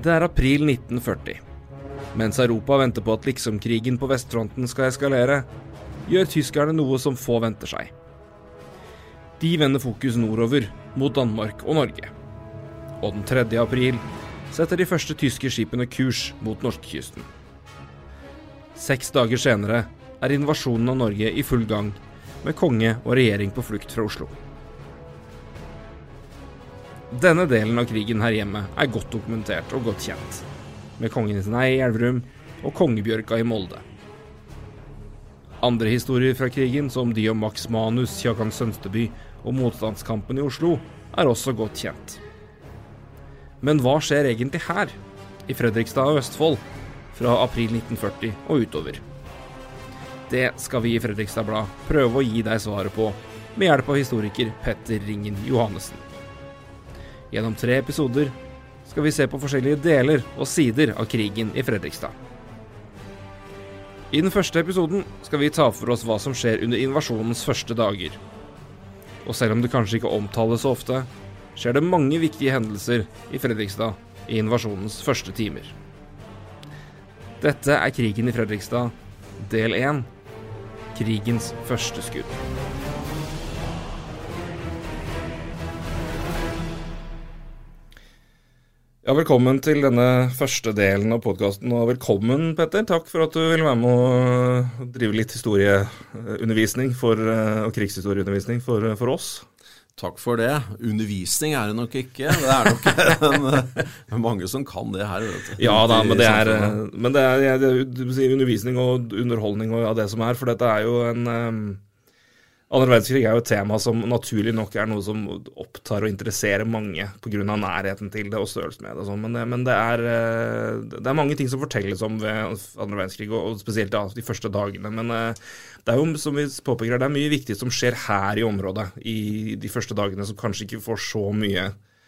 Det april 1940. Mens Europa venter på at liksom-krigen på Vestfronten skal eskalere, gjør tyskerne noe som få venter seg. De vender fokus nordover, mot Danmark og Norge. Og den 3. april setter de første tyske skipene kurs mot norskekysten. 6 dager senere er invasjonen av Norge i full gang, med konge og regjering på flukt fra Oslo. Denne delen av krigen her hjemme er godt dokumentert og godt kjent, med kongen i Elverum og kongebjørka i Molde. Andre historier fra krigen, som de om Max Manus, Kjakan Sønsteby og motstandskampen i Oslo, er også godt kjent. Men hva skjer egentlig her, i Fredrikstad og Østfold, fra april 1940 og utover? Det skal vi i Fredrikstad Blad prøve å gi deg svaret på, med hjelp av historiker Petter Ringen Johannessen. Gjennom 3 episoder skal vi se på forskjellige deler og sider av krigen i Fredrikstad. I den første episoden skal vi ta for oss hva som skjer under invasjonens første dager. Og selv om det kanskje ikke omtales så ofte, skjer det mange viktige hendelser i Fredrikstad i invasjonens første timer. Dette er krigen i Fredrikstad, del 1, krigens første skudd. Ja, velkommen til denne første delen av podcasten, og velkommen, Petter. Takk for at du vil være med å drive litt historieundervisning og krigshistorieundervisning for oss. Takk for det. Undervisning er det nok ikke. Det er nok mange som kan det her. Ja da, men det er undervisning og underholdning og det som er, for dette er jo Andre verdenskrig er jo et tema som naturlig nok er noe som opptar og interesserer mange på grunn av nærheten til det og størrelsen med det og sånn. Men det er mange ting som fortelles om ved andre verdenskrig, og spesielt de første dagene. Men det er jo, som vi påpeker, det er mye viktig som skjer her i området i de første dagene, som kanskje ikke får så mye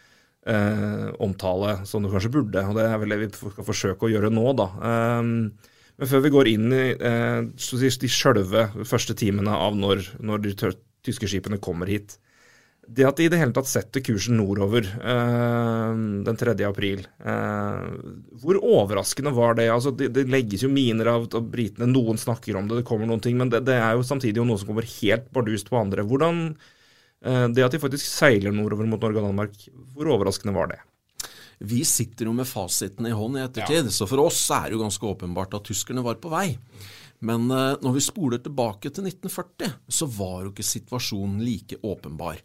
omtale som det kanskje burde. Og det er vel det vi skal forsøke å gjøre nå, da. Men før vi går inn i de selve første timene av når de tyske skipene kommer hit, det at de i det hele tatt setter kursen nordover den 3. april, hvor overraskende var det? Altså, det legges jo miner av britene, noen snakker om det kommer noen ting, men det er jo samtidig jo noe som kommer helt bardust på andre. Hvordan, det at de faktisk seiler nordover mot Norge og Danmark, hvor overraskende var det? Vi sitter jo med fasiten i hånd i ettertid, så for oss er det jo ganske åpenbart at tyskerne var på vei. Men når vi spoler tilbake til 1940, så var jo ikke situasjonen like åpenbar.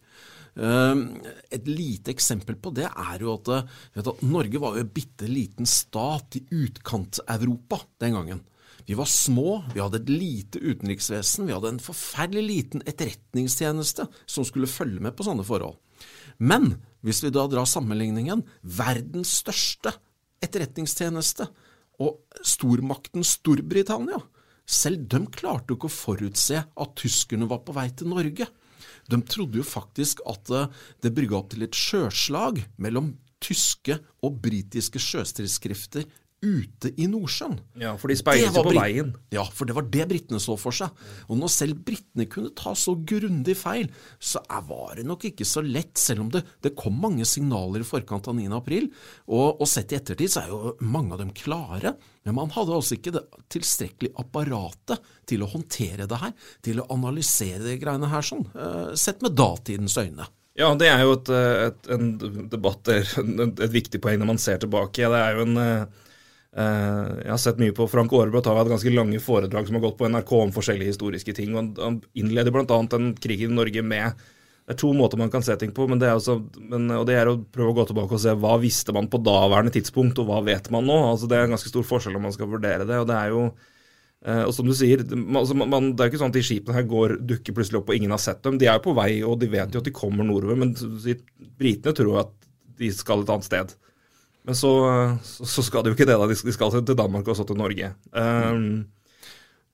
Et lite eksempel på det er jo at Norge var jo en bitteliten stat i utkant-Europa den gangen. Vi var små, vi hadde et lite utenriksvesen, vi hadde en forferdelig liten etterretningstjeneste som skulle følge med på sånne forhold. Men hvis vi da drar sammenligningen, verdens største etterretningstjeneste og stormakten Storbritannia, selv de klarte jo ikke å forutse at tyskerne var på vei til Norge. De trodde jo faktisk at det brygget opp til et sjøslag mellom tyske og britiske sjøstridskrifter ute i Nordsjøen. Ja, for de speilet seg på veien. Ja, for det var det brittene så for seg. Og når selv brittene kunne ta så grundig feil, så var det nok ikke så lett, selv om det kom mange signaler i forkant av 9. april, og sett i ettertid så er jo mange av dem klare, men man hadde altså ikke det tilstrekkelige apparatet til å håndtere det her, til å analysere de greiene her sånn, sett med datidens øyne. Ja, det er jo en debatt, et viktig poeng når man ser tilbake. Det er jo jeg har sett mye på Frank Aarebrot, har hatt ganske lange foredrag som har gått på NRK om forskjellige historiske ting, og han innleder blant annet en krig i Norge med, det er 2 måter man kan se ting på, og det er å prøve å gå tilbake og se hva visste man på daværende tidspunkt, og hva vet man nå. Altså det er en ganske stor forskjell om man skal vurdere det, og det er jo, og som du sier, det er jo ikke sånn at de skipene her dukker plutselig opp og ingen har sett dem, de er jo på vei, og de vet jo at de kommer nordover, men britene tror at de skal et annet sted. Men så skal det jo ikke det da, de skal til Danmark og så til Norge.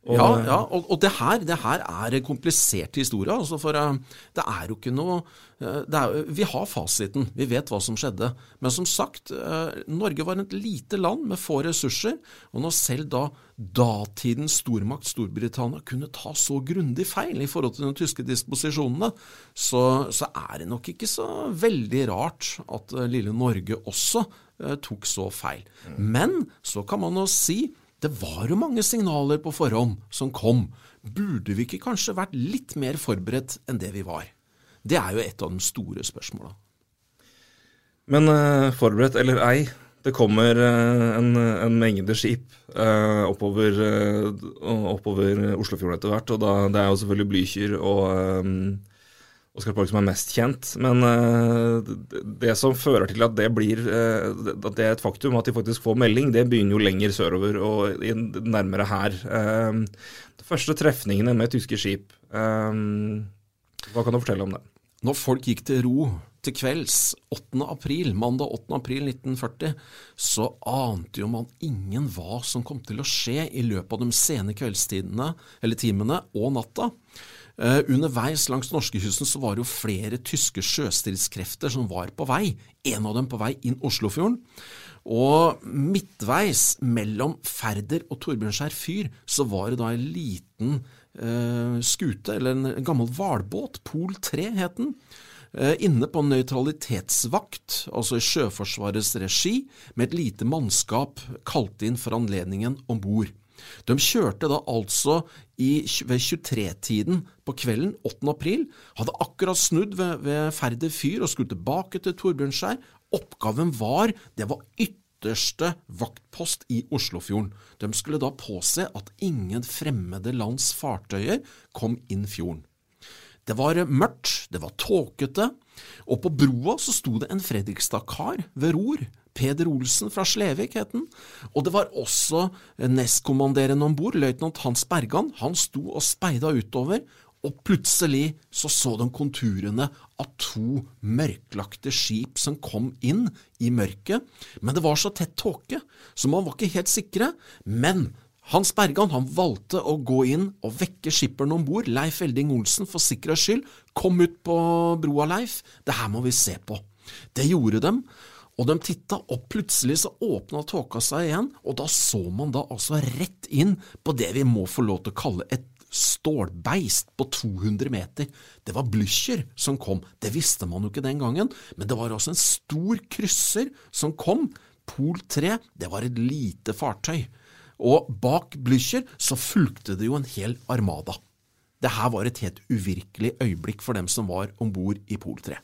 Og det her er komplisert historie, altså, for det er jo ikke noe vi har fasiten, vi vet hva som skjedde, men som sagt, Norge var et lite land med få ressurser, og når selv da datidens stormakt Storbritannia kunne ta så grundig feil i forhold til de tyske disposisjonene, så er det nok ikke så veldig rart at lille Norge også tok så feil. Men så kan man jo si, det var jo mange signaler på forhånd som kom. Burde vi ikke kanskje vært litt mer forberedt enn det vi var? Det er jo et av de store spørsmålene. Men forberedt eller ei, det kommer en mengde skip oppover Oslofjorden etter hvert, og det er jo selvfølgelig Blücher og Oscar Borch som er mest kjent, men det som fører til at at det er et faktum at de faktisk får melding, det begynner jo lenger sørover og nærmere her. De første trefningene med tyske skip, hva kan du fortelle om det? Når folk gikk til ro til kvelds 8. april, mandag 8. april 1940, så ante jo man ingen hva som kom til å skje i løpet av de sene kveldstidene, eller timene og natta. Underveis langs norskekysten så var det jo flere tyske sjøstridskrefter som var på vei, en av dem på vei inn Oslofjorden, og midtveis mellom Færder og Torbjørnskjær fyr så var det da en liten skute, eller en gammel hvalbåt, Pol 3 het den, inne på nøytralitetsvakt, altså i Sjøforsvarets regi, med et lite mannskap kalt inn for anledningen ombord. De kjørte da altså ved 23-tiden på kvelden 8. april, hadde akkurat snudd ved Færder fyr og skulle tilbake til Torbjørnskjær. Oppgaven var ytterste vaktpost i Oslofjorden. De skulle da påse at ingen fremmede lands fartøyer kom inn fjorden. Det var mørkt, det var tåkete, og på broa så sto det en Fredrikstad-kar ved ror, Peder Olsen fra Slevik het den, og det var også nestkommanderende ombord, løytnant Hans Bergan. Han sto og speida utover, og plutselig så de konturene av 2 mørklagte skip som kom inn i mørket, men det var så tett tåke, så man var ikke helt sikre, men Hans Bergan, han valgte å gå inn og vekke skipperen ombord, Leif Elding Olsen, for sikkerhets skyld. Kom ut på broa, Leif, det her må vi se på. Det gjorde dem, og de tittet, og plutselig så åpnet tåka seg igjen, og da så man da altså rett inn på det vi må få lov til å kalle et stålbeist på 200 meter. Det var Blücher som kom, det visste man jo ikke den gangen, men det var også en stor krysser som kom. Pol 3, det var et lite fartøy. Og bak Blücher så fulgte det jo en hel armada. Det her var et helt uvirkelig øyeblikk for dem som var ombord i Pol 3.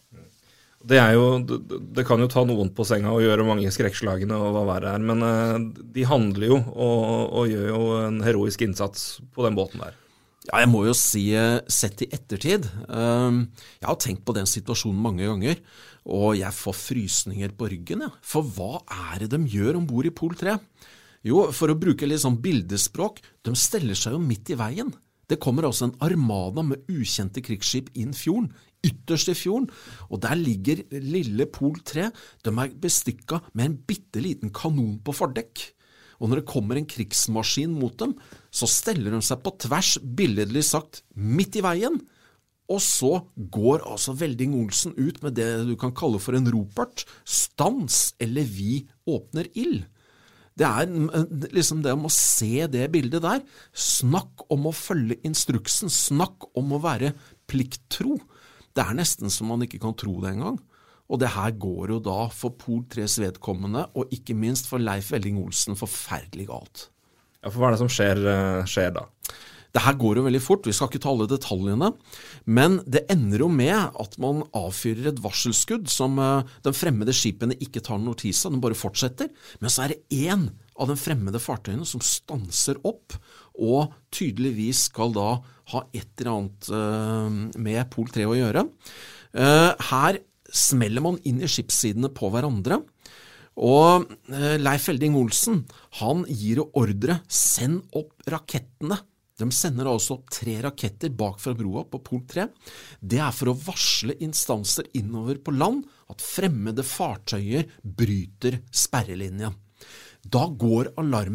Det kan jo ta noen på senga og gjøre mange skrekkslagene og hva verre er, men de handler jo og gjør jo en heroisk innsats på den båten der. Ja, jeg må jo si, sett i ettertid, jeg har tenkt på den situasjonen mange ganger, og jeg får frysninger på ryggen, ja. For hva er det de gjør ombord i Pol 3? Jo, for å bruke litt sånn bildespråk, de steller seg jo midt i veien. Det kommer også en armada med ukjente krigsskip inn fjorden, ytterst i fjorden, og der ligger lille Pol 3. De er bestikket med en bitteliten kanon på fordekk. Og når det kommer en krigsmaskin mot dem, så steller de seg på tvers, billedlig sagt, midt i veien. Og så går altså Velding Olsen ut med det du kan kalle for en ropert, stans, eller vi åpner ild. Det er liksom det om å se det bildet der. Snakk om å følge instruksen, snakk om å være plikttro. Det er nesten som man ikke kan tro det engang. Og det her går jo da for Pol 3s vedkommende, og ikke minst for Leif Velding Olsen forferdelig galt. Ja, for hva er det som skjer da? Det her går jo veldig fort, vi skal ikke ta alle detaljene, men det ender jo med at man avfyrer et varselskudd som de fremmede skipene ikke tar notis av, de bare fortsetter, men så er det en av de fremmede fartøyene som stanser opp, og tydeligvis skal da ha et eller annet med Pol 3 å gjøre. Her smeller man inn i skipssidene på hverandre, og Leif Velding Olsen, han gir jo ordre, send opp rakettene. De sender altså 3 raketter bak fra broa på Pol 3. Det er for å varsle instanser innover på land at fremmede fartøyer bryter sperrelinjen. Da går alarmen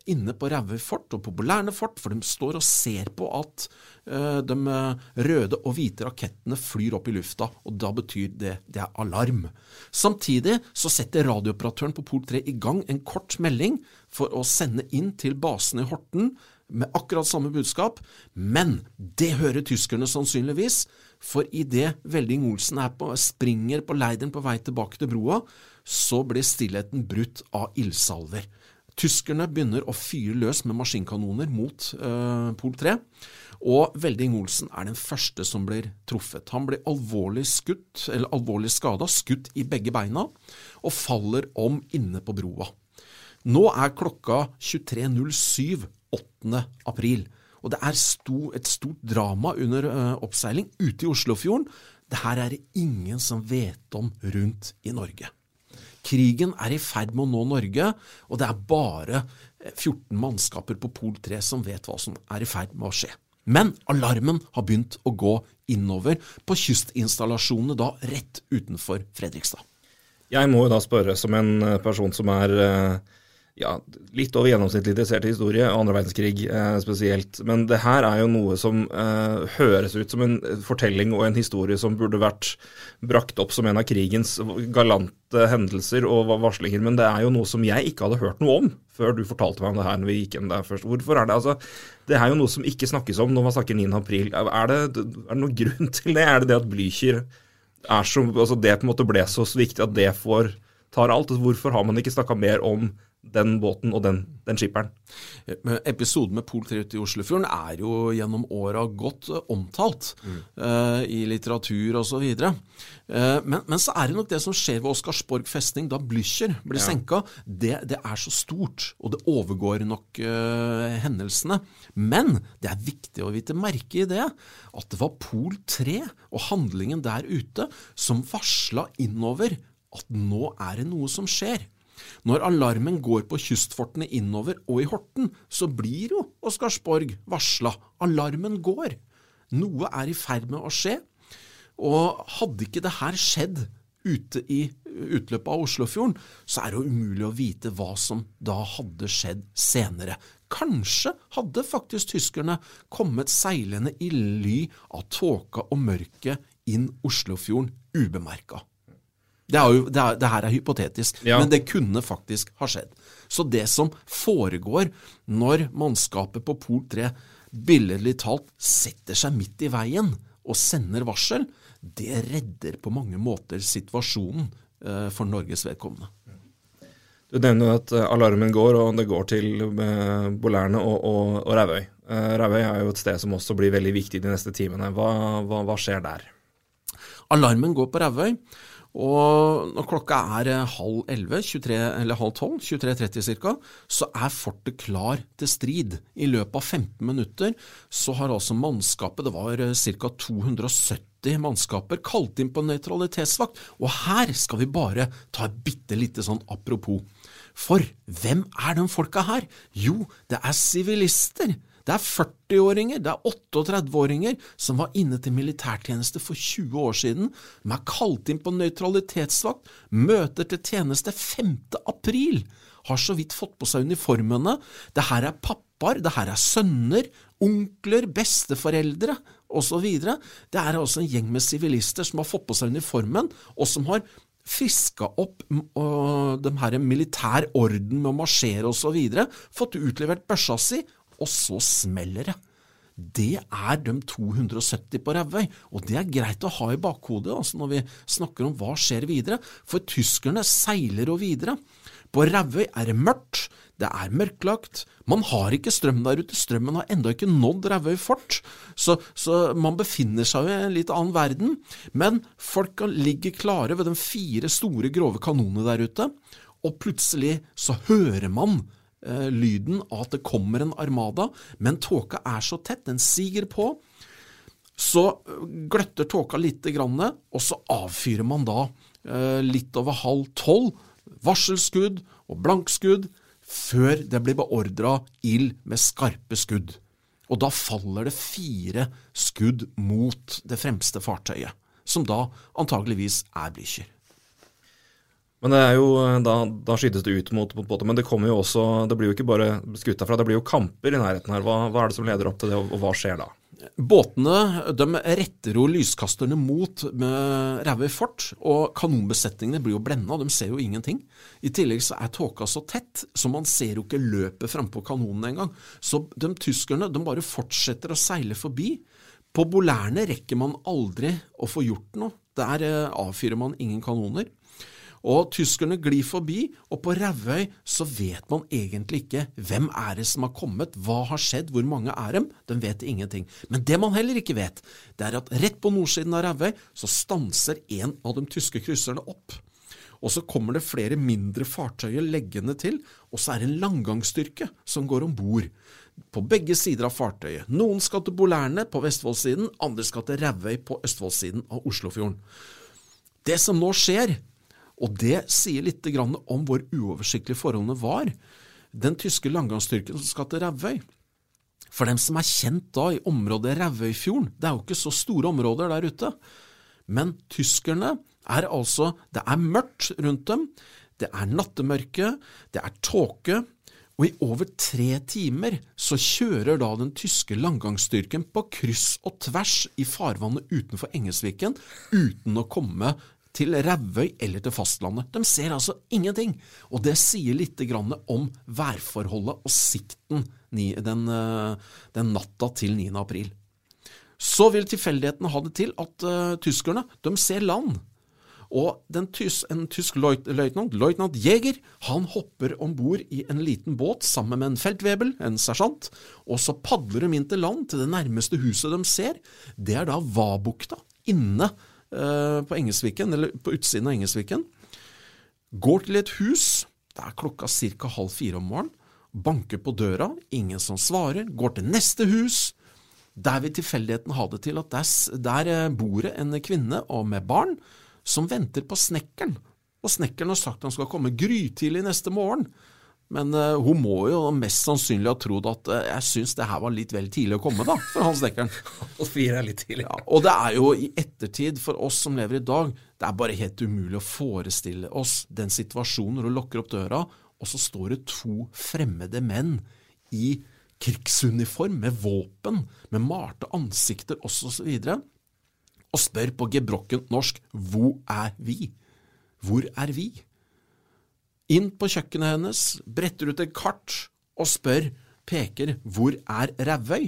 inne på Rævøy fort og på Bolærne fort, for de står og ser på at de røde og hvite rakettene flyr opp i lufta, og da betyr det alarm. Samtidig så setter radiooperatøren på Pol 3 i gang en kort melding for å sende inn til basen i Horten med akkurat samme budskap, men det hører tyskerne sannsynligvis, for i det Velding Olsen springer på leideren på vei tilbake til broa, så blir stillheten brutt av ildsalver. Tyskerne begynner å fyre løs med maskinkanoner mot Pol 3, og Velding Olsen den første som blir truffet. Han blir alvorlig skadet, skutt i begge beina, og faller om inne på broa. Nå klokka 23.07 8. april, og det et stort drama under oppseiling ute i Oslofjorden. Det her det ingen som vet om rundt i Norge. Krigen i ferd med å nå Norge, og det bare 14 mannskaper på Pol 3 som vet hva som i ferd med å skje. Men alarmen har begynt å gå innover på kystinstallasjonene da rett utenfor Fredrikstad. Jeg må jo da spørre som en person som litt over gjennomsnittlig interessert i historie, andre verdenskrig spesielt, men det her jo noe som høres ut som en fortelling og en historie som burde vært brakt opp som en av krigens galante hendelser og varslinger, men det jo noe som jeg ikke hadde hørt noe om før du fortalte meg om det her når vi gikk inn der først. Hvorfor det? Altså, det jo noe som ikke snakkes om når man snakker 9. april. Det noen grunn til det? Det at Blücher altså det på en måte ble så viktig at det tar alt? Hvorfor har man ikke snakket mer om den båten og den skipperen? Episoden med Pol 3 ute i Oslofjorden jo gjennom året godt omtalt i litteratur og så videre. Men så det nok det som skjer ved Oscarsborg festning da Blücher blir senket, det så stort, og det overgår nok hendelsene. Men det viktig å vite merke i det, at det var Pol 3 og handlingen der ute som varslet innover at nå det noe som skjer. Når alarmen går på kystfortene innover og i Horten, så blir jo Oscarsborg varslet. Alarmen går. Noe i ferd med å skje, og hadde ikke det her skjedd ute i utløpet av Oslofjorden, så det jo umulig å vite hva som da hadde skjedd senere. Kanskje hadde faktisk tyskerne kommet seilende i ly av tåka og mørke inn Oslofjorden ubemerket. Det her hypotetisk, men det kunne faktisk ha skjedd. Så det som foregår når mannskapet på Pol 3 billedlig talt setter seg midt i veien og sender varsel, det redder på mange måter situasjonen for Norges vedkommende. Du nevner at alarmen går, og det går til Bolærne og Rævøy. Rævøy jo et sted som også blir veldig viktig de neste timene. Hva skjer der? Alarmen går på Rævøy, og når klokka 10:30, eller 11:30, 23:30 cirka, så fortet klar til strid. I løpet av 15 minutter så har altså mannskapet, det var cirka 270 mannskaper, kalt inn på nøytralitetsvakt. Og her skal vi bare ta et bitte sånn apropos. For hvem de folka her? Jo, det sivilister. Det 40-åringer, det 38-åringer som var inne til militærtjeneste for 20 år siden, de kalt inn på nøytralitetsvakt, møter til tjeneste 5. april, har så vidt fått på seg uniformene. Det her pappaer, det her sønner, onkler, besteforeldre, og så videre. Det altså en gjeng med sivilister som har fått på seg uniformen, og som har fisket opp de her militær orden med å marsjere og så videre, fått utlevert børsa si, og så smeller det. Det de 270 på Rævøy, og det greit å ha i bakhodet altså når vi snakker om hva skjer videre, for tyskerne seiler og videre. På Rævøy det mørkt, det mørklagt, man har ikke strøm der ute, strømmen har enda ikke nådd Rævøy fort, så man befinner seg i en litt annen verden, men folk ligger klare ved de 4 store grove kanonene der ute, og plutselig så hører man lyden av at det kommer en armada, men tåka så tett, den siger på, så gløtter tåka litt grann, og så avfyrer man da litt over 11:30, varselskudd og blankskudd, før det blir beordret ild med skarpe skudd. Og da faller det 4 skudd mot det fremste fartøyet, som da antageligvis Blücher. Men det jo, da skytes det ut mot båter, men det kommer jo også, det blir jo ikke bare skutt derfra, det blir jo kamper i nærheten her. Hva det som leder opp til det, og hva skjer da? Båtene, de retter jo lyskasterne mot med Rævøy fort, og kanonbesetningene blir jo blendet, de ser jo ingenting. I tillegg så tåka så tett, så man ser jo ikke løpet frem på kanonen en gang. Så de tyskerne, de bare fortsetter å seile forbi. På Bolærne rekker man aldri å få gjort noe. Der avfyrer man ingen kanoner. Og tyskerne glir forbi, og på Rævøy så vet man egentlig ikke hvem det som har kommet, hva har skjedd, hvor mange dem, de vet ingenting. Men det man heller ikke vet, det at rett på nordsiden av Rævøy så stanser en av de tyske krysserne opp. Og så kommer det flere mindre fartøyer leggende til, og så det en langgangsstyrke som går ombord på begge sider av fartøyet. Noen skal til Bolærne på Vestfoldsiden, andre skal til Rævøy på Østfoldsiden av Oslofjorden. Det som nå skjer, og det sier litt grann om hvor uoversiktlige forholdene var, den tyske langgangsstyrken som skal til Rævøy. For dem som kjent da i området Rævøyfjorden, det jo ikke så store områder der ute, men tyskerne altså, det mørkt rundt dem, det nattemørke, det tåke, og i over 3 timer så kjører da den tyske langgangsstyrken på kryss og tvers i farvannet utenfor Engelsviken, uten å komme til Rævøy eller til fastlandet. De ser altså ingenting, og det sier litt grann om værforholdet og sikten den natta til 9. april. Så vil tilfeldigheten ha det til at tyskerne, de ser land, og en tysk løytnant Jäger, han hopper ombord i en liten båt sammen med en feltwebel, en sersjant, og så padler de inn til land til det nærmeste huset de ser. Det da Vabukta, inne på Engelsviken, eller på utsiden av Engelsviken, går til et hus, det klokka cirka 3:30 om morgenen, banker på døra, ingen som svarer, går til neste hus, der vil tilfeldigheten ha det til at der bor en kvinne og med barn, som venter på snekkeren, og snekkeren har sagt at han skal komme grytidlig neste morgen, men hun må jo mest sannsynlig ha trodd at jeg synes det her var litt vel tidlig å komme da, for han snekkeren. Og 4 litt tidlig. Ja, og det jo i ettertid for oss som lever i dag, det bare helt umulig å forestille oss den situasjonen når du lukker opp døra, og så står det 2 fremmede menn i krigsuniform med våpen, med malte ansikter og så videre, og spør på gebrokkent norsk, hvor vi? Hvor vi? Inn på kjøkkenet hennes, bretter ut et kart og spør, peker, hvor Rævøy?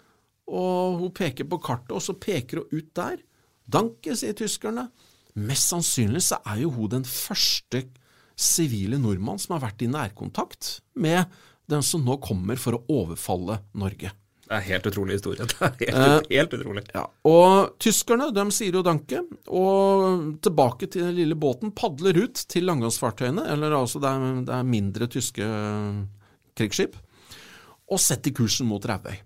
Og hun peker på kartet, og så peker hun ut der. Danke, sier tyskerne. Mest sannsynlig så jo hun den første sivile nordmann som har vært i nærkontakt med den som nå kommer for å overfalle Norge. Det helt utrolig historie. Det helt utrolig. Ja. Og tyskerne, de sier jo danke, og tilbake til den lille båten, padler ut til langgangsfartøyene, eller altså det mindre tyske krigsskip, og setter kursen mot Rævøy.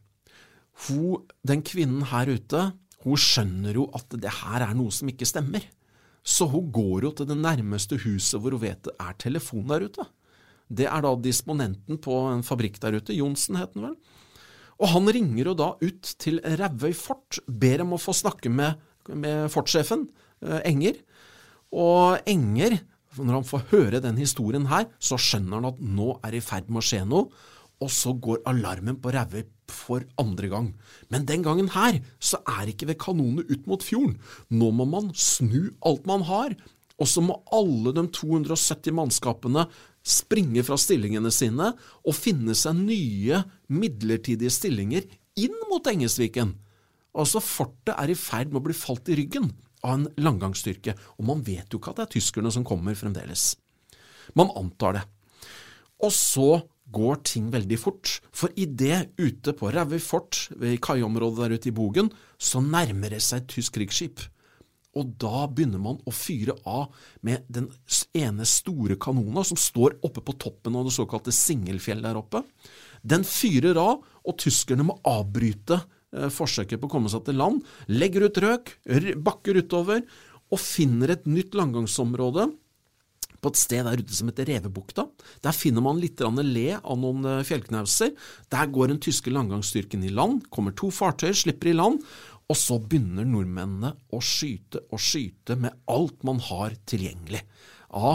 Den kvinnen her ute, hun skjønner jo at det her noe som ikke stemmer. Så hun går jo til det nærmeste huset hvor hun vet det telefon der ute. Det da disponenten på en fabrikk der ute, Jonsen heter den vel. Og han ringer jo da ut til Rævøy fort, ber om å få snakke med fortsjefen, Enger. Og Enger, når han får høre den historien her, så skjønner han at nå det i ferd med å skje noe, og så går alarmen på Rævøy for andre gang. Men den gangen her, så ikke ved kanonene ut mot fjorden. Nå må man snu alt man har, og så må alle de 270 mannskapene springe fra stillingene sine og finne seg nye midlertidige stillinger inn mot Engelsviken. Altså fortet i ferd med å bli falt i ryggen av en langgangsstyrke, og man vet jo ikke at det tyskerne som kommer fremdeles. Man antar det. Og så går ting veldig fort, for i det ute på Rævøy fort, ved kaiområdet der ute i Bogen, så nærmer det seg et tysk krigsskip. Og da begynner man å fyre av med den ene store kanona som står oppe på toppen av det såkalte Singelfjell der oppe. Den fyrer av, og tyskerne må avbryte forsøket på å komme seg til land, legger ut røk, bakker utover, og finner et nytt langgangsområde på et sted der ute som heter Revebukta. Der finner man litt le av noen fjellknauser. Der går den tyske langgangsstyrken i land, kommer 2 fartøyer, slipper i land, og så begynner nordmennene å skyte med alt man har tilgjengelig. Av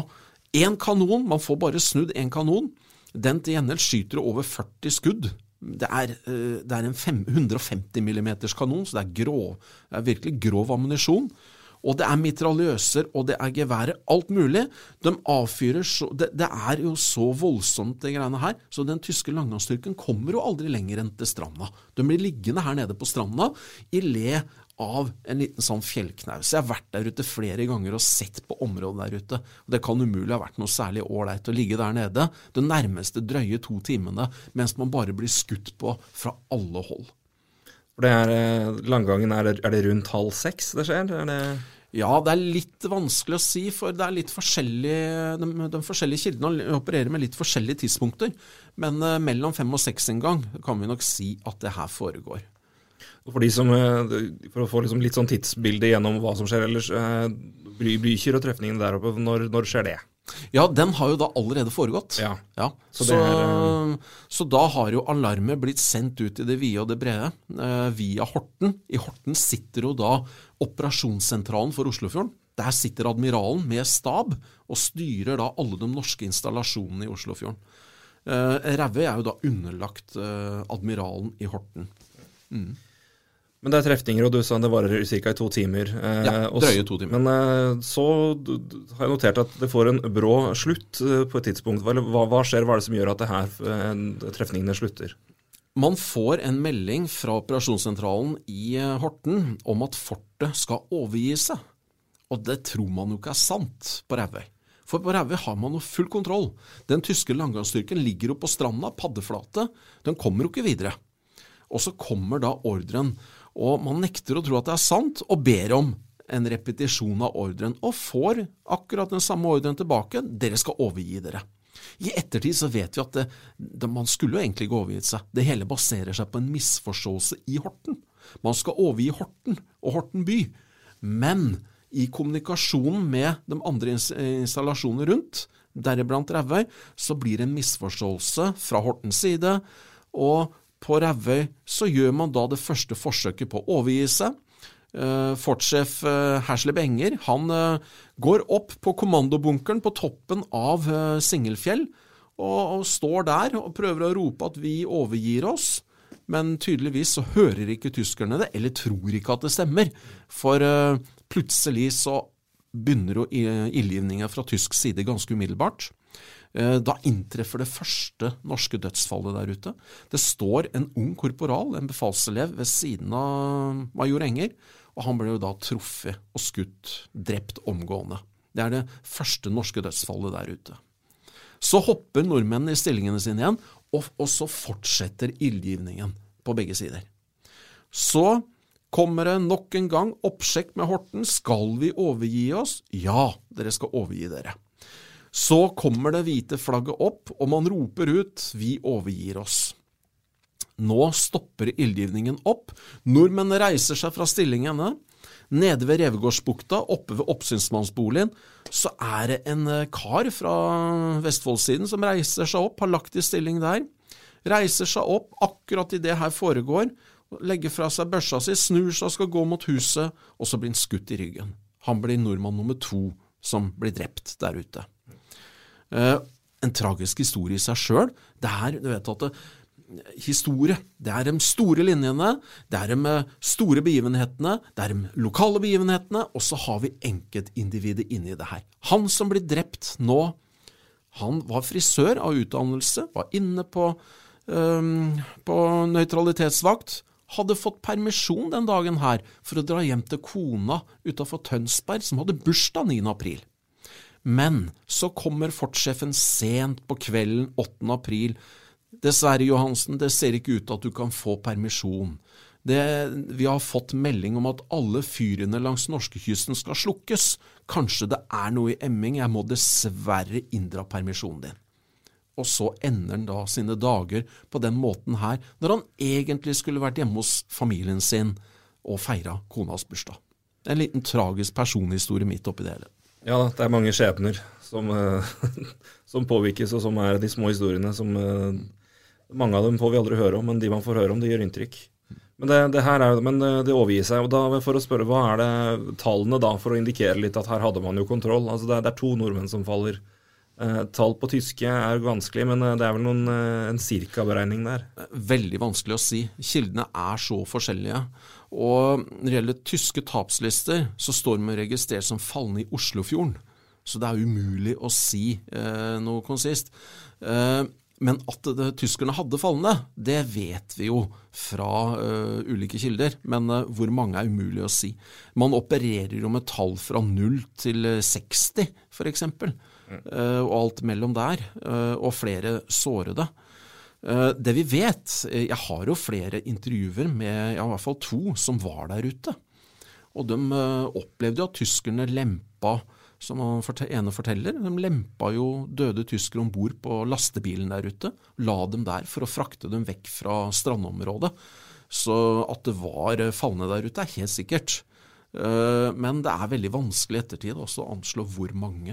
En kanon, man får bare snudd en kanon, den til gjengjeld skyter over 40 skudd. Det er en 150 mm kanon, så det er virkelig grov ammunisjon. Og det er mitraljøser, og det er geværer, alt mulig. De avfyrer, det er jo så voldsomt det greiene her, så den tyske langlandsstyrken kommer jo aldri lenger enn til stranda. De blir liggende her nede på stranda i le av en liten sånn fjellknaus. Jeg har vært der ute flere ganger og sett på området der ute, og det kan umulig ha vært noe særlig ålreit å ligge der nede, det nærmeste drøye 2 timene, mens man bare blir skutt på fra alle hold. For langgangen, er det rundt 5:30 det skjer? Ja, det er litt vanskelig å si, for det er litt forskjellige, de forskjellige kildene opererer med litt forskjellige tidspunkter, men mellom 5 og 6 en gang kan vi nok si at det her foregår. For å få liksom litt sånn tidsbilde gjennom hva som skjer ellers, Blücher og trefningen der oppe, når skjer det? Ja, den har jo da allerede foregått. Ja. Så da har jo alarmet blitt sendt ut i det vide og det brede, via Horten. I Horten sitter jo da operasjonssentralen for Oslofjorden. Der sitter admiralen med stab og styrer da alle de norske installasjonene i Oslofjorden. Rævøy er jo da underlagt admiralen i Horten. Men det er trefninger, og du sa det varer cirka i 2 timer. Drøye 2 timer. Men så har jeg notert at det får en brå slutt på et tidspunkt. Hva skjer, hva er det som gjør at trefningene slutter? Man får en melding fra operasjonssentralen i Horten om at fortet skal overgi seg. Og det tror man jo ikke er sant på Rævøy. For på Rævøy har man jo full kontroll. Den tyske langgangsstyrken ligger jo på stranda, paddeflate. Den kommer jo ikke videre. Og så kommer da ordren, og man nekter å tro at det er sant, og ber om en repetisjon av ordren, og får akkurat den samme ordren tilbake. Dere skal overgi dere. I ettertid så vet vi at man skulle jo egentlig ikke overgitt seg. Det hele baserer seg på en misforståelse i Horten. Man skal overgi Horten og Horten by, men i kommunikasjonen med de andre installasjonene rundt, deriblant Rævøy, så blir det en misforståelse fra Hortens side, og på Rævøy så gjør man da det første forsøket på å overgi seg. Fortsjef Hersleb Enger, han går opp på kommandobunkeren på toppen av Singelfjell og står der og prøver å rope at vi overgir oss, men tydeligvis så hører ikke tyskerne det, eller tror ikke at det stemmer, for plutselig så begynner jo ildgivningen fra tysk side ganske umiddelbart. Da inntreffer det første norske dødsfallet der ute. Det står en ung korporal, en befalselev ved siden av major Enger, og han ble jo da truffet og skutt, drept omgående. Det er det første norske dødsfallet der ute. Så hopper nordmennene i stillingene sine igjen, og så fortsetter ildgivningen på begge sider. Så kommer det nok en gang oppsjekk med Horten. Skal vi overgi oss? Ja, dere skal overgi dere. Så kommer det hvite flagget opp, og man roper ut, vi overgir oss. Nå stopper ildgivningen opp. Nordmennene reiser seg fra stillingene. Nede ved Revegårdsbukta, oppe ved oppsynsmannsboligen, så er det en kar fra Vestfoldsiden som reiser seg opp, har lagt i stilling der. Reiser seg opp akkurat i det her foregår, legger fra seg børsa si, snur seg og skal gå mot huset, og så blir han skutt i ryggen. Han blir nordmann nummer 2 som blir drept der ute. En tragisk historie i seg selv. Det er, du vet at historie, det er de store linjene, det er de store begivenhetene, det er de lokale begivenhetene, og så har vi enkeltindividet inne i det her. Han som blir drept nå, han var frisør av utdannelse, var inne på nøytralitetsvakt, hadde fått permisjon den dagen her for å dra hjem til kona utenfor Tønsberg, som hadde bursdag 9. april. Men så kommer fortsjefen sent på kvelden 8. april. Dessverre, Johansen, det ser ikke ut at du kan få permisjon. Vi har fått melding om at alle fyrene langs norskekysten skal slukkes. Kanskje det er noe i emming, jeg må dessverre inndra permisjonen din. Og så ender han da sine dager på den måten her, når han egentlig skulle vært hjemme hos familien sin og feira konas bursdag. En liten tragisk personhistorie midt oppi det hele. Ja, det er mange skjebner som påvirkes, og som er de små historiene som mange av dem får vi aldri høre om, men de man får høre om, det gjør inntrykk. Men det overgir seg, og da for å spørre, hva er det tallene da for å indikere litt at her hadde man jo kontroll? Altså det er 2 nordmenn som faller Tall på tyske vanskelig, men det vel en cirka-beregning der. Veldig vanskelig å si. Kildene så forskjellige. Og når det gjelder tyske tapslister, så står de registrert som fallende i Oslofjorden. Så det umulig å si noe konsist. Men at tyskerne hadde fallende, det vet vi jo fra ulike kilder, men hvor mange umulig å si. Man opererer jo med tall fra 0 til 60, for eksempel, og alt mellom der, og flere sårede. Det vi vet, jeg har jo flere intervjuer med i hvert fall 2 som var der ute, og de opplevde jo at tyskerne lempa, som ene forteller, de lempa jo døde tyskere ombord på lastebilen der ute, la dem der for å frakte dem vekk fra strandområdet. Så at det var fallende der ute helt sikkert. Men det veldig vanskelig ettertid også å anslå hvor mange.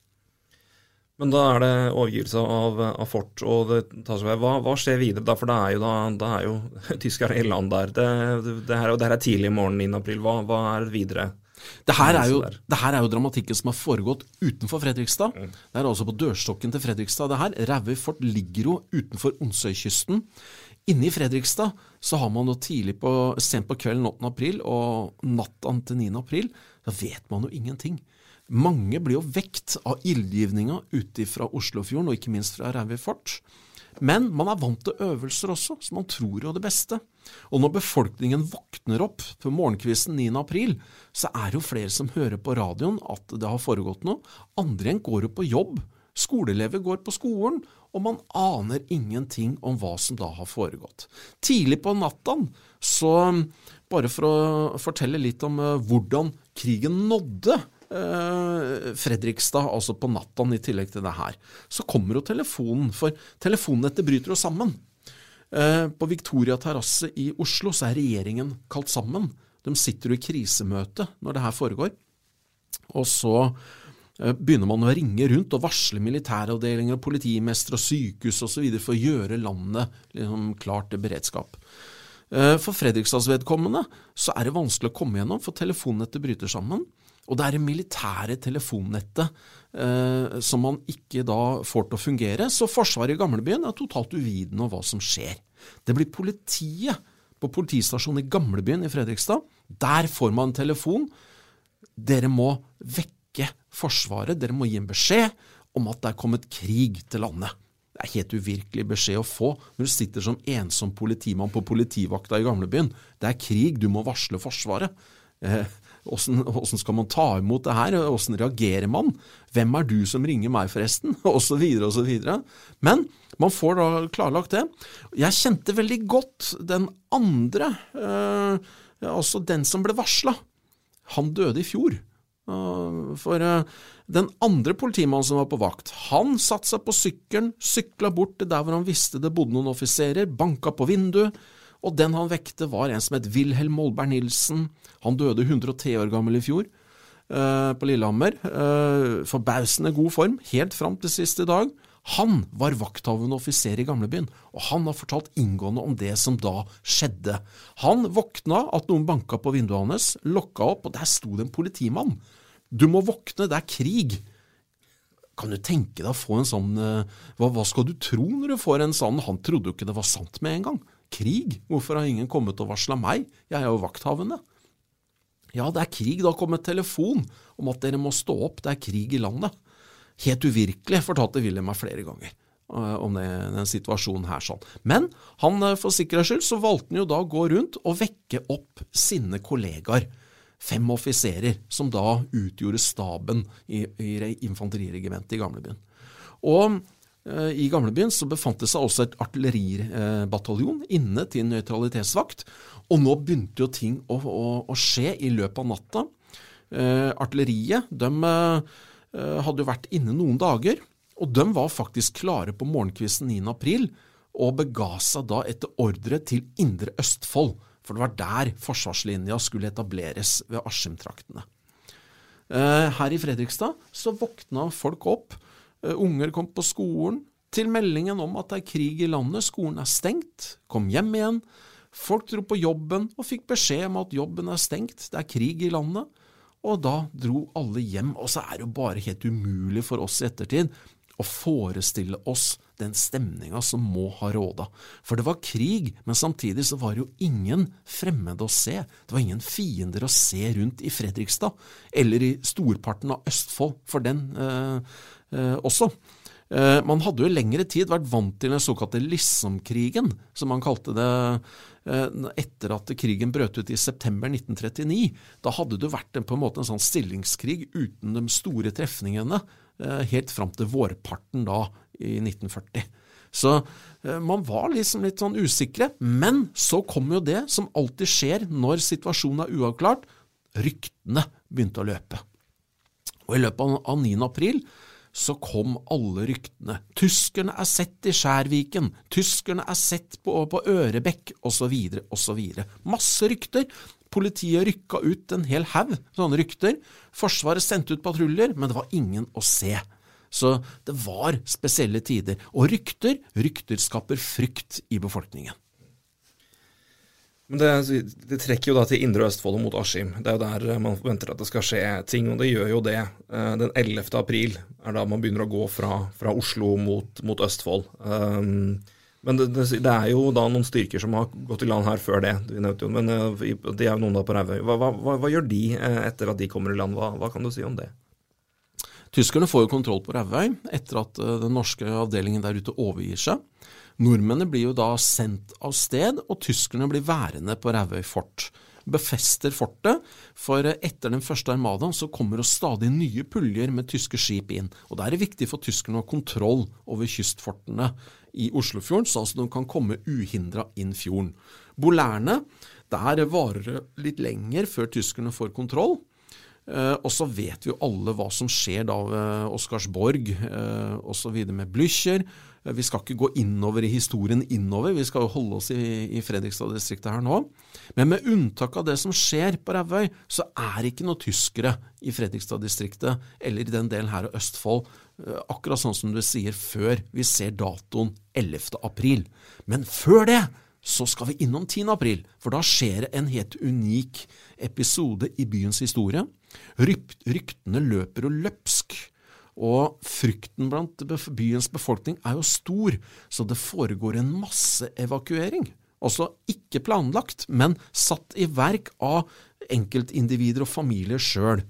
Men da det overgivelse av fort, og hva skjer videre da? For det jo tyskere i land der. Det her tidlig i morgen 9. april. Hva videre? Det her jo dramatikken som har foregått utenfor Fredrikstad. Det altså på dørstokken til Fredrikstad. Det her, Rævøy fort ligger jo utenfor Onsøykysten. Inne i Fredrikstad så har man jo sent på kvelden 8. april og natten til 9. april, da vet man jo ingenting. Mange blir jo vekt av ildgivninga ute fra Oslofjorden, og ikke minst fra Rævøy fort. Men man vant til øvelser også, så man tror jo det beste. Og når befolkningen våkner opp på morgenkvisten 9. april, så det jo flere som hører på radioen at det har foregått noe. Andre enn går jo på jobb, skoleelever går på skolen, og man aner ingenting om hva som da har foregått. Tidlig på natten, så bare for å fortelle litt om hvordan krigen nådde Fredrikstad, altså på natten i tillegg til det her, så kommer jo telefonen, for telefonnettet bryter jo sammen. På Victoria Terrasse i Oslo så regjeringen kalt sammen. De sitter jo i krisemøte når det her foregår, og så begynner man å ringe rundt og varsle militæravdelinger, politimestre og sykehus og så videre for å gjøre landet liksom klart til beredskap. For Fredrikstads vedkommende så det vanskelig å komme gjennom, for telefonnettet bryter sammen. Og det det militære telefonnettet som man ikke da får til å fungere, så forsvaret i Gamlebyen totalt uvitende om hva som skjer. Det blir politiet på politistasjonen i Gamlebyen i Fredrikstad. Der får man en telefon. Dere må vekke forsvaret, dere må gi en beskjed om at det kommet krig til landet. Det helt uvirkelig beskjed å få når du sitter som ensom politimann på politivakta i Gamlebyen. Det krig, du må varsle forsvaret. Hvordan skal man ta imot det her? Hvordan reagerer man? Hvem du som ringer meg forresten? Og så videre og så videre. Men man får da klarlagt det. Jeg kjente veldig godt den andre, altså den som ble varslet. Han døde i fjor. For den andre politimannen som var på vakt, han satt seg på sykkelen, syklet bort til der hvor han visste det bodde noen offiserer, banket på vinduet, og den han vekte var en som het Wilhelm Molberg Nilsen. Han døde 103 år gammel i fjor på Lillehammer. Forbausende god form, helt frem til siste dag. Han var vakthavende offiser i Gamlebyen, og han har fortalt inngående om det som da skjedde. Han våkna at noen banket på vinduet hans, lokket opp, og der sto det en politimann. Du må våkne, det krig. Kan du tenke deg å få en sånn, hva skal du tro når du får en sånn? Han trodde jo ikke det var sant med en gang. Krig? Hvorfor har ingen kommet og varslet meg? Jeg jo vakthavende. Ja, det krig, da kom et telefon om at dere må stå opp, det krig i landet. Helt uvirkelig, fortalte Wilhelm meg flere ganger om den situasjonen her sånn. Men han, for sikkerhets skyld, så valgte han jo da å gå rundt og vekke opp sine kollegaer. 5 offiserer som da utgjorde staben i infanteriregimentet i Gamlebyen. Og i Gamlebyen så befant det seg også et artilleribataljon inne til nøytralitetsvakt, og nå begynte jo ting å skje i løpet av natta. Artilleriet, de hadde jo vært inne noen dager, og de var faktisk klare på morgenkvisten 9. april, og bega seg da etter ordre til Indre Østfold, for det var der forsvarslinja skulle etableres ved Askim-traktene. Her i Fredrikstad så våkna folk opp. Unger kom på skolen til meldingen om at det krig i landet, skolen stengt, kom hjem igjen. Folk dro på jobben og fikk beskjed om at jobben stengt, det krig i landet. Og da dro alle hjem, og så det jo bare helt umulig for oss i ettertid å forestille oss den stemningen som må ha råda. For det var krig, men samtidig så var det jo ingen fremmede å se. Det var ingen fiender å se rundt i Fredrikstad, eller i storparten av Østfold, for den også. Man hadde jo i lengre tid vært vant til den såkalte Lissomkrigen, som man kalte det etter at krigen brøt ut i september 1939. Da hadde det vært på en måte en sånn stillingskrig uten de store trefningene, helt fram til vårparten da i 1940. Så man var liksom litt sånn usikre, men så kom jo det som alltid skjer når situasjonen er uavklart. Ryktene begynte å løpe. Og i løpet av 9. april så kom alle ryktene. Tyskerne er sett i Skjærviken, tyskerne er sett på Ørebekk, og så videre, og så videre. Masse rykter. Politiet rykka ut en hel haug, sånne rykter. Forsvaret sendte ut patruljer, men det var ingen å se. Så det var spesielle tider. Og rykter skaper frykt i befolkningen. Men det trekker jo da til Indre Østfold og mot Askim. Det er jo der man forventer at det skal skje ting, og det gjør jo det. Den 11. april er da man begynner å gå fra Oslo mot Østfold. Men det er jo da noen styrker som har gått i land her før det, men det er jo noen da på Rauøy. Hva gjør de etter at de kommer i land? Hva kan du si om det? Tyskerne får jo kontroll på Rauøy etter at den norske avdelingen der ute overgir seg. Nordmennene blir jo da sendt av sted, og tyskerne blir værende på Rauøy fort. Befester fortet, for etter den første armadaen så kommer det stadig nye puljer med tyske skip inn. Og det er viktig for tyskerne å ha kontroll over kystfortene i Oslofjorden, så de kan komme uhindret inn fjorden. Bolærene, der varer det litt lenger før tyskerne får kontroll. Og så vet vi jo alle hva som skjer da ved Oscarsborg og så videre med Blücher. Vi skal ikke gå innover i historien innover, vi skal jo holde oss i Fredrikstad-distriktet her nå. Men med unntak av det som skjer på Rauøy, så er ikke noe tyskere i Fredrikstad-distriktet eller i den delen her av Østfold, akkurat sånn som du sier, før vi ser datoen 11. april. Men før det så skal vi innom 10. april, for da skjer en helt unik episode i byens historie. Ryktene løper og løpsk, og frykten blant byens befolkning er jo stor, så det foregår en masse evakuering. Også ikke planlagt, men satt i verk av enkeltindivider og familier selv.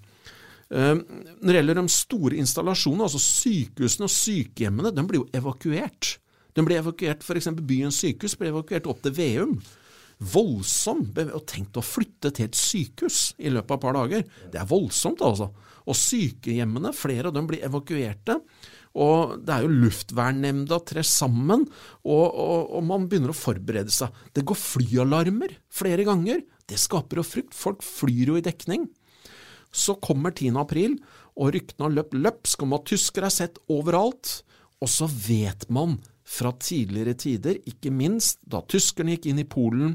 Når det gjelder de store installasjonene, altså sykehusene og sykehjemmene, de blir jo evakuert. Den ble evakuert, for eksempel byens sykehus ble evakuert opp til Veum. Voldsomt, og tenkt å flytte til et sykehus i løpet av et par dager. Det er voldsomt altså. Og sykehjemmene, flere av dem blir evakuerte, og det er jo luftvernnemnda trer sammen, og man begynner å forberede seg. Det går flyalarmer flere ganger, det skaper jo frykt, folk flyr jo i dekning. Så kommer 10. april, og ryktene har løpt løpsk om at tyskere er sett overalt, og så vet man fra tidligere tider, ikke minst da tyskerne gikk inn i Polen,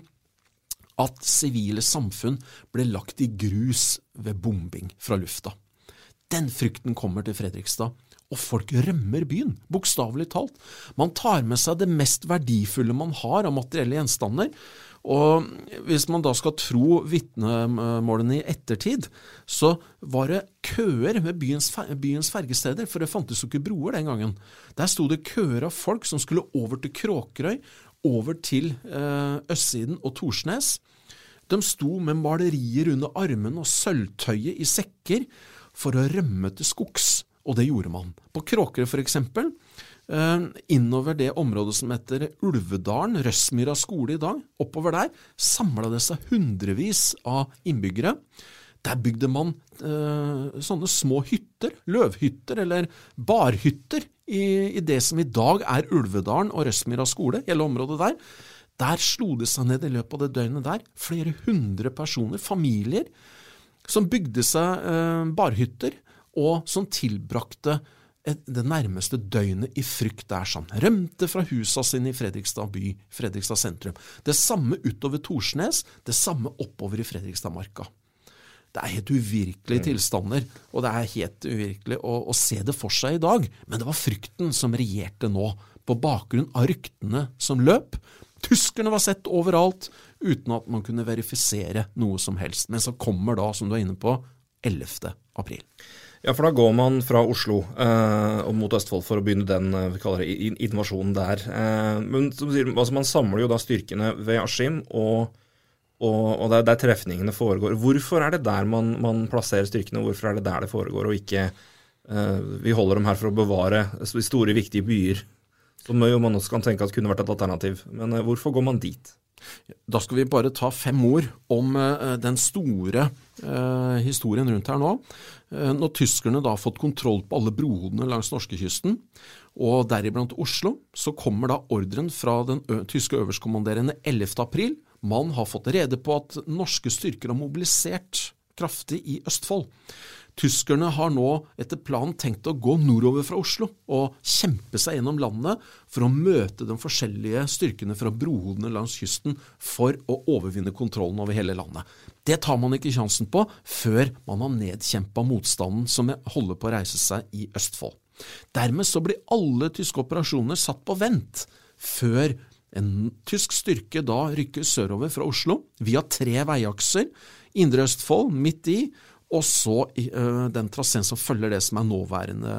at sivile samfunn ble lagt i grus ved bombing fra lufta. Den frykten kommer til Fredrikstad, og folk rømmer byen, bokstavelig talt. Man tar med seg det mest verdifulle man har av materielle gjenstander, og hvis man da skal tro vitnemålene i ettertid, så var det køer ved byens fergesteder, for det fantes jo ikke broer den gangen. Der stod det køer av folk som skulle over til Kråkerøy, over til østsiden og Torsnes. De sto med malerier under armen og sølvtøyet i sekker for å rømme til skogs, og det gjorde man. På Kråkerøy for eksempel, innover det området som heter Ulvedalen, Røsmyra skole i dag, oppover der, samlet det seg hundrevis av innbyggere. Der bygde man sånne små hytter, løvhytter eller barhytter i det som i dag er Ulvedalen og Røsmyra skole, hele området der. Der slo det seg ned i løpet av det døgnet der, flere hundre personer, familier, som bygde seg barhytter, og som tilbrakte det nærmeste døgnet i frykt der sånn. Rømte fra husa sine i Fredrikstad by, Fredrikstad sentrum. Det samme utover Torsnes, det samme oppover i Fredrikstadmarka. Det er helt uvirkelige tilstander, og det er helt uvirkelig å se det for seg i dag. Men det var frykten som regjerte nå, på bakgrunn av ryktene som løp. Tyskerne var sett overalt, uten at man kunne verifisere noe som helst. Men så kommer da, som du er inne på, 11. april. Ja, for da går man fra Oslo og mot Østfold for å begynne den, vi kaller det, invasjonen der. Men som du sier, altså, man samler jo da styrkene ved Askim, og det er trefningene foregår. Hvorfor er det der man plasserer styrkene, og hvorfor er det der det foregår, og ikke vi holder dem her for å bevare store, viktige byer, som jo man også kan tenke at kunne vært et alternativ. Men hvorfor går man dit? Da skal vi bare ta 5 ord om den store historien rundt her nå. Når tyskerne da har fått kontroll på alle brohodene langs norskekysten, og deriblant Oslo, så kommer da ordren fra den tyske øverstkommanderende 11. april. Man har fått rede på at norske styrker har mobilisert kraftig i Østfold. Tyskerne har nå etter planen tenkt å gå nordover fra Oslo og kjempe seg gjennom landet for å møte de forskjellige styrkene fra brohodene langs kysten for å overvinne kontrollen over hele landet. Det tar man ikke sjansen på før man har nedkjempet motstanden som holder på å reise seg i Østfold. Dermed så blir alle tyske operasjoner satt på vent før en tysk styrke da rykker sørover fra Oslo via 3 veiakser, Indre Østfold midt i, og så den traseen som følger det som nåværende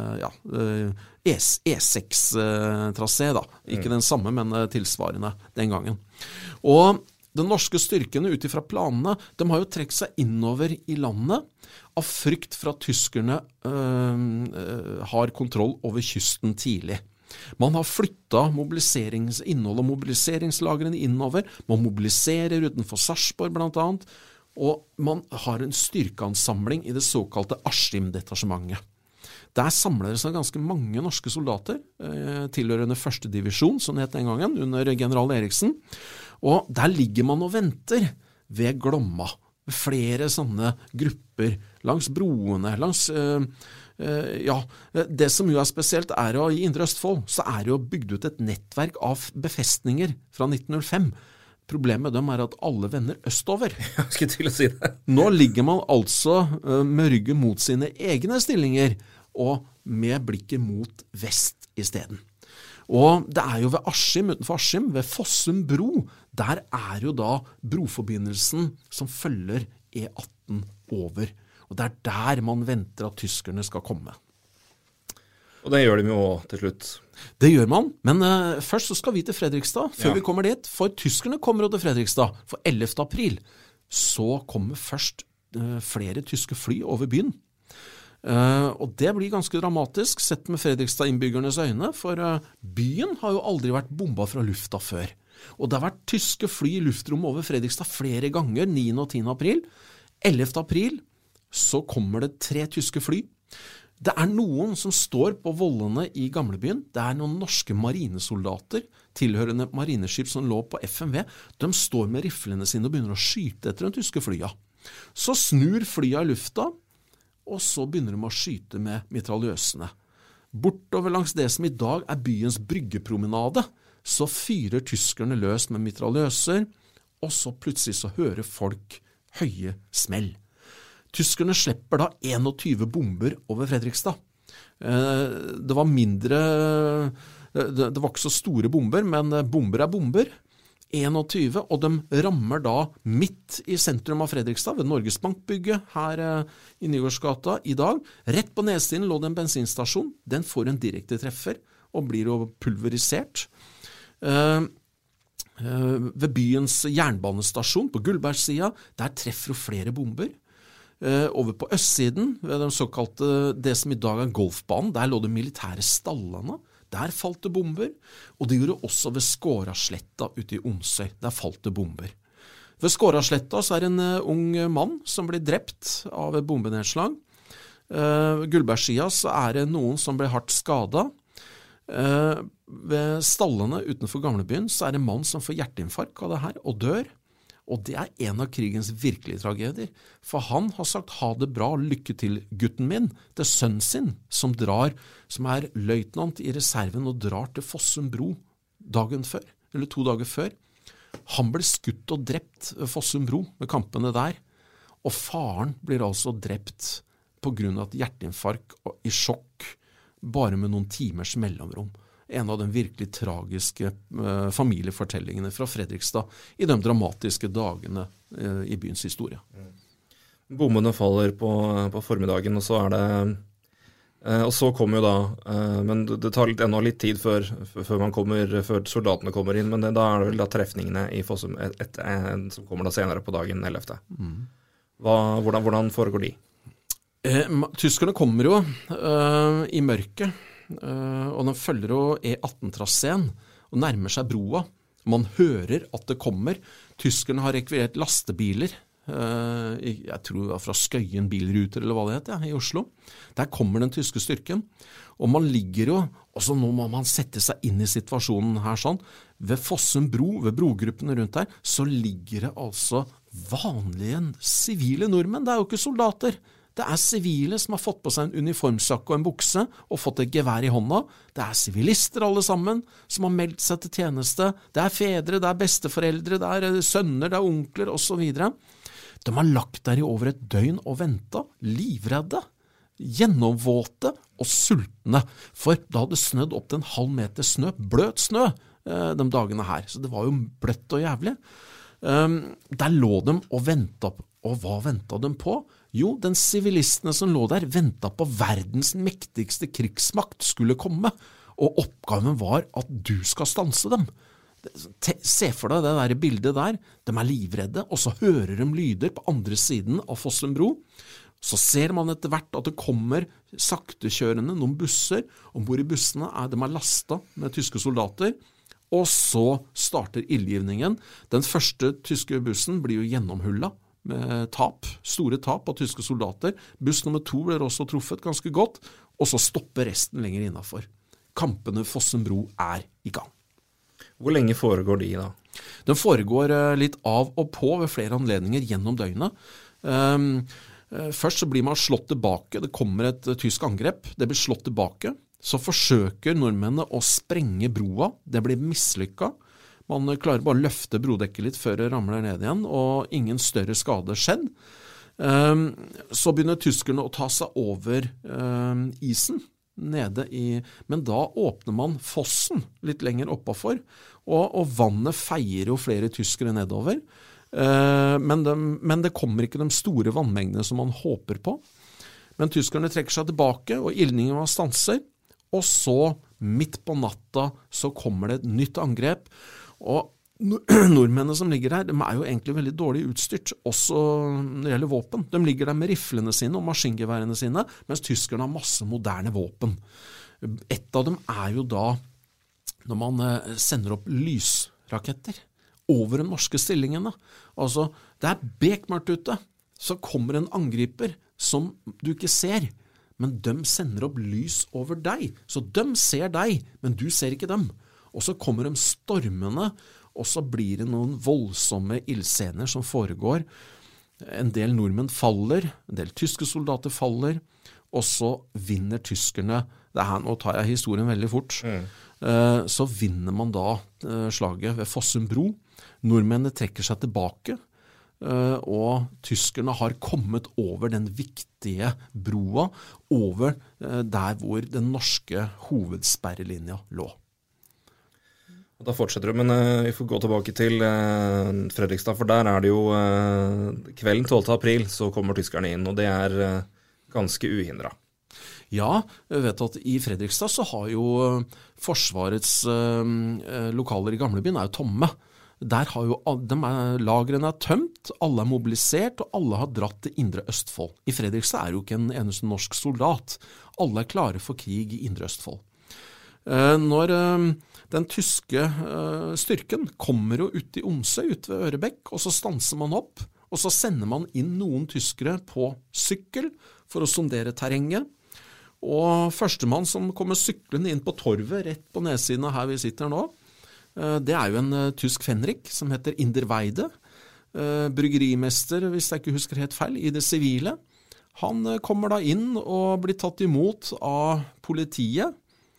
E6-trasé da. Ikke den samme, men tilsvarende den gangen. Og de norske styrkene utifra planene, de har jo trekt seg innover i landet av frykt for at tyskerne har kontroll over kysten tidlig. Man har flyttet innhold og mobiliseringslagrene innover, man mobiliserer utenfor Sarpsborg blant annet, og man har en styrkeansamling i det såkalte Askim-detasjementet. Der samler det seg ganske mange norske soldater, tilhørende første divisjon, som det het den gangen, under general Eriksen. Og der ligger man og venter ved Glomma, flere sånne grupper langs broene, det som jo spesielt i Indre Østfold, så det jo bygd ut et nettverk av befestninger fra 1905. Problemet med dem at alle vender østover. Jeg skulle til å si det. Nå ligger man altså med ryggen mot sine egne stillinger, og med blikket mot vest i stedet. Og det jo ved Askim, utenfor Askim, ved Fossum bro, der jo da broforbindelsen som følger E18 over. Og det der man venter at tyskerne skal komme. Og det gjør de jo til slutt. Det gjør man, men først så skal vi til Fredrikstad, før vi kommer dit. For tyskerne kommer jo til Fredrikstad, for 11. april. Så kommer først flere tyske fly over byen. Og det blir ganske dramatisk, sett med Fredrikstad-innbyggernes øyne, for byen har jo aldri vært bombet fra lufta før. Og det har vært tyske fly i luftrommet over Fredrikstad flere ganger, 9. og 10. april. 11. april så kommer det 3 tyske fly. Det noen som står på vollene i gamlebyen. Det noen norske marinesoldater, tilhørende marineskip som lå på FMV. De står med riflene sine og begynner å skyte etter de tyske flya. Så snur flya i lufta, og så begynner de å skyte med mitraljøsene. Bortover langs det som i dag byens bryggepromenade, så fyrer tyskerne løs med mitraljøser, og så plutselig så hører folk høye smell. Tyskerne slipper da 21 bomber over Fredrikstad. Det var ikke så store bomber, men bomber bomber. 21, og de rammer da midt i sentrum av Fredrikstad, ved Norges Bankbygget her i Nygårdsgata i dag. Rett på nedsiden lå det en bensinstasjon. Den får en direkte treffer og blir jo pulverisert. Ved byens jernbanestasjon på Gullbergsida, der treffer jo flere bomber. Over på østsiden, ved den såkalte, det som i dag golfbanen, der lå det militære stallene. Der falt det bomber, og det gjorde også ved Skårasletta ute i Onsøy. Der falt det bomber. Ved Skårasletta så det en ung mann som ble drept av et bombenedslag. Gullbergsida så det noen som ble hardt skadet. Ved stallene utenfor gamlebyen så det en mann som får hjerteinfarkt av det her, og dør. Og det en av krigens virkelige tragedier. For han har sagt ha det bra, lykke til gutten min, det sønnen sin, som løytnant i reserven og drar til Fossum bro dagen før, eller 2 dager før. Han ble skutt og drept ved Fossum bro ved kampene der, og faren blir altså drept på grunn av et hjerteinfarkt i sjokk, bare med noen timers mellomrom. En av de virkelig tragiske familiefortellingene fra Fredrikstad i de dramatiske dagene i byens historie. Bombene faller på formiddagen, og så det Og så kommer jo da, men det tar enda litt tid før soldatene kommer inn, men da er det vel da trefningene i Fossum som kommer da senere på dagen 11. Hvordan foregår de? Tyskerne kommer jo i mørket, og de følger jo E18-traseen og nærmer seg broa. Man hører at det kommer. Tyskerne har rekvirert lastebiler, jeg tror det var fra Skøyen bilruter eller hva det heter, i Oslo. Der kommer den tyske styrken, og man ligger jo, og så nå må man sette seg inn i situasjonen her sånn, ved Fossum bro, ved brogruppene rundt der, så ligger det altså vanlige sivile nordmenn, det er jo ikke soldater. Det er sivile som har fått på seg en uniformsjakke og en bukse og fått et gevær i hånda. Det er sivilister alle sammen som har meldt seg til tjeneste. Det er fedre, det er besteforeldre, det er sønner, det er onkler og så videre. De har lagt der i over et døgn og ventet, livredde, gjennomvåte og sultne. For da hadde snødd opp til en halv meter snø, bløt snø, de dagene her. Så det var jo bløtt og jævlig. Der lå de og ventet, og hva ventet de på? Jo, den sivilistene som lå der ventet på verdens mektigste krigsmakt skulle komme, og oppgaven var at du skal stanse dem. Se for deg det der bildet der, de er livredde, og så hører de lyder på andre siden av Fossum bro. Så ser man etter hvert at det kommer saktekjørende noen busser, og hvor i bussene de er lastet med tyske soldater, og så starter ildgivningen. Den første tyske bussen blir jo gjennomhullet, med store tap av tyske soldater. Buss nummer 2 blir også truffet ganske godt, og så stopper resten lenger innenfor. Kampene Fossum bro er i gang. Hvor lenge foregår de da? Den foregår litt av og på ved flere anledninger gjennom døgnet. Først så blir man slått tilbake, det kommer et tysk angrep, det blir slått tilbake. Så forsøker nordmennene å sprenge broa, det blir mislykket. Man klarer bare å løfte brodekket litt før det ramler ned igjen, og ingen større skade skjedd. Så begynner tyskerne å ta seg over isen, men da åpner man fossen litt lenger oppafor, og vannet feier jo flere tyskere nedover. Men det kommer ikke de store vannmengdene som man håper på. Men tyskerne trekker seg tilbake, og ildningen var stanser, og så midt på natta så kommer det et nytt angrep, og nordmennene som ligger her, de er jo egentlig veldig dårlig utstyrt, også når det gjelder våpen. De ligger der med riflene sine og maskingeværene sine, mens tyskerne har masse moderne våpen. Et av dem er jo da, når man sender opp lysraketter over de norske stillingene. Altså, det er bekmørkt ute, så kommer en angriper som du ikke ser, men de sender opp lys over deg. Så de ser deg, men du ser ikke dem. Og så kommer de stormene, og så blir det noen voldsomme ildscener som foregår. En del nordmenn faller, en del tyske soldater faller, og så vinner tyskerne. Nå tar jeg historien veldig fort. Så vinner man da slaget ved Fossum bro. Nordmennene trekker seg tilbake, og tyskerne har kommet over den viktige broa, over der hvor den norske hovedsperrelinja lå. Da fortsetter du, men vi får gå tilbake til Fredrikstad, for der er det jo kvelden 12. april, så kommer tyskerne inn, og det er ganske uhindret. Ja, jeg vet at i Fredrikstad så har jo Forsvarets lokaler i Gamlebyen er jo tomme. Der har jo lagrene er tømt, alle er mobilisert, og alle har dratt til Indre Østfold. I Fredrikstad er jo ikke en eneste norsk soldat. Alle er klare for krig i Indre Østfold. Når den tyske styrken kommer jo ut i Omsø, ut ved Ørebekk, og så stanser man opp, og så sender man inn noen tyskere på sykkel for å sondere terrenget. Og førstemann som kommer syklende inn på torvet, rett på nedsiden av her vi sitter nå, det er jo en tysk fenrik som heter Inderweide, bryggerimester, hvis jeg ikke husker helt feil, i det sivile. Han kommer da inn og blir tatt imot av politiet,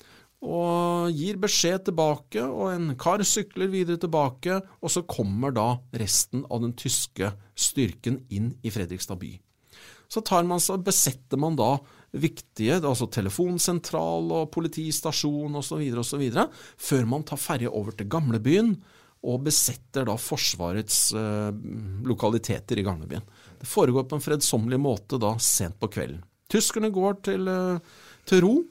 og gir beskjed tilbake, og en kar sykler videre tilbake, og så kommer da resten av den tyske styrken inn i Fredrikstad by. Så besetter man da viktige, altså telefonsentral og politistasjon og så videre, før man tar ferje over til Gamlebyen, og besetter da Forsvarets lokaliteter i Gamlebyen. Det foregår på en fredsommelig måte da sent på kvelden. Tyskerne går til til ro,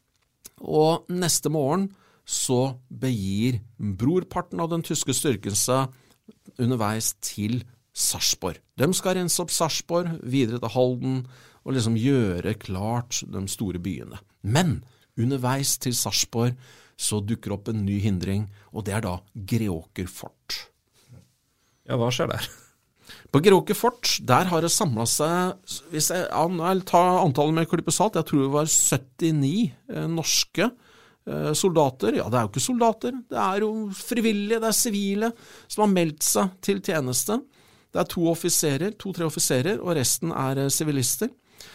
og neste morgen så begir brorparten av den tyske styrken seg underveis til Sarpsborg. De skal rense opp Sarpsborg, videre til Halden, og liksom gjøre klart de store byene. Men underveis til Sarpsborg så dukker opp en ny hindring, og det da Greåker fort. Ja, hva skjer der? På Greåker fort, der har det samlet seg, hvis jeg tar antallet med klippe salt, jeg tror det var 79 norske soldater. Ja, det jo ikke soldater, det jo frivillige, det sivile som har meldt seg til tjeneste. Det 2-3 offiserer, og resten sivilister.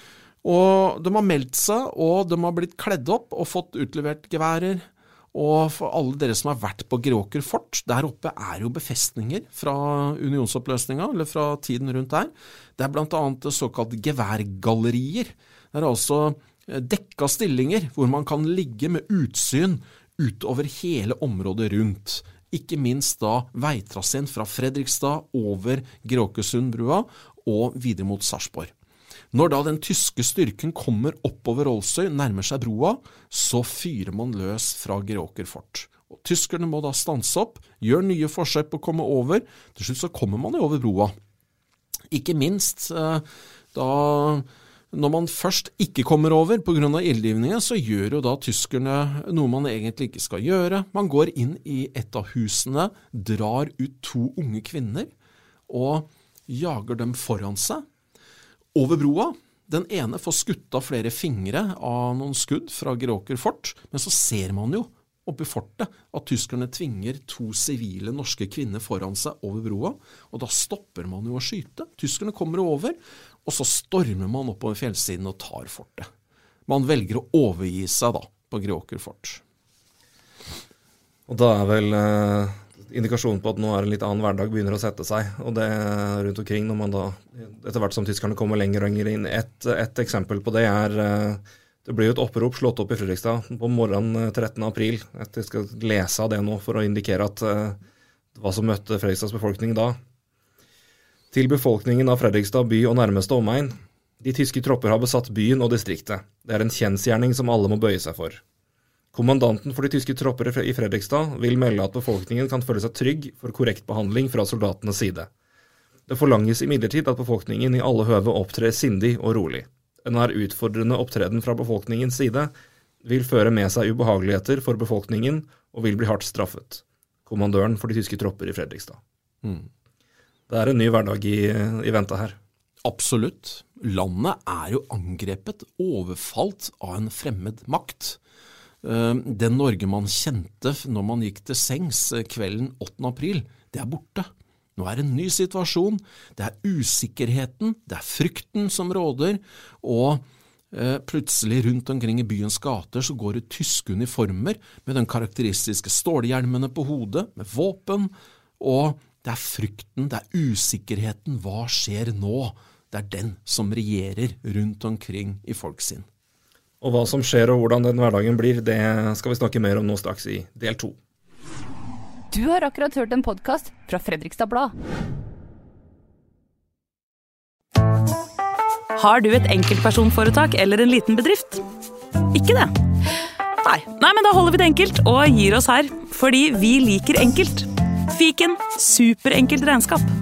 Og de har meldt seg, og de har blitt kledd opp og fått utlevert geværer. Og for alle dere som har vært på Greåker fort, der oppe jo befestninger fra unionsoppløsningen, eller fra tiden rundt der. Det blant annet såkalt geværgallerier. Det altså dekka stillinger hvor man kan ligge med utsyn utover hele området rundt. Ikke minst da veitrassen fra Fredrikstad over Greåkersundbrua og videre mot Sarpsborg. Når da den tyske styrken kommer oppover Rolsøy, nærmer seg broa, så fyrer man løs fra Greåker fort. Og tyskerne må da stanse opp, gjør nye forsøk på å komme over, til slutt så kommer man jo over broa. Ikke minst da når man først ikke kommer over på grunn av ilddivningen, så gjør jo da tyskerne noe man egentlig ikke skal gjøre. Man går inn i et av husene, drar ut 2 unge kvinner og jager dem foran seg. Over broa, den ene får skutt av flere fingre av noen skudd fra Greåker fort, men så ser man jo oppe i fortet at tyskerne tvinger 2 sivile norske kvinner foran seg over broa, og da stopper man jo å skyte. Tyskerne kommer over, og så stormer man oppover fjellsiden og tar fortet. Man velger å overgi seg da på Greåker fort. Og da vel indikasjonen på at nå en litt annen hverdag begynner å sette seg, og det rundt omkring når man da, etter hvert som tyskerne kommer lenger og lenger inn. Et eksempel på det det blir jo et opprop slått opp i Fredrikstad på morgenen 13. april. Jeg skal lese av det nå for å indikere at hva som møtte Fredrikstads befolkning da. Til befolkningen av Fredrikstad by og nærmeste omegn. De tyske tropper har besatt byen og distriktet. Det en kjensgjerning som alle må bøye seg for. Kommandanten for de tyske tropper i Fredrikstad vil melde at befolkningen kan føle seg trygg for korrekt behandling fra soldatenes side. Det forlanges imidlertid at befolkningen i alle høve opptrer sindig og rolig. En utfordrende opptreden fra befolkningens side vil føre med seg ubehageligheter for befolkningen og vil bli hardt straffet. Kommandøren for de tyske tropper i Fredrikstad. Det en ny hverdag i vente her. Absolutt. Landet jo angrepet, overfalt av en fremmed makt. Den Norge man kjente når man gikk til sengs kvelden 8. april, det borte. Nå det en ny situasjon, det usikkerheten, det frykten som råder, og plutselig rundt omkring i byens gater så går det tyske uniformer med den karakteristiske stålhjelmene på hodet, med våpen, og det frykten, det usikkerheten, hva skjer nå? Det den som regjerer rundt omkring i folk sin. Og hva som skjer og hvordan den hverdagen blir, det skal vi snakke mer om nå straks i del 2. Du har akkurat hørt en podcast fra Fredrikstad Blad. Har du et enkeltpersonforetak eller en liten bedrift? Ikke det? Nei, men da holder vi det enkelt og gir oss her, fordi vi liker enkelt. Fiken, superenkelt regnskap.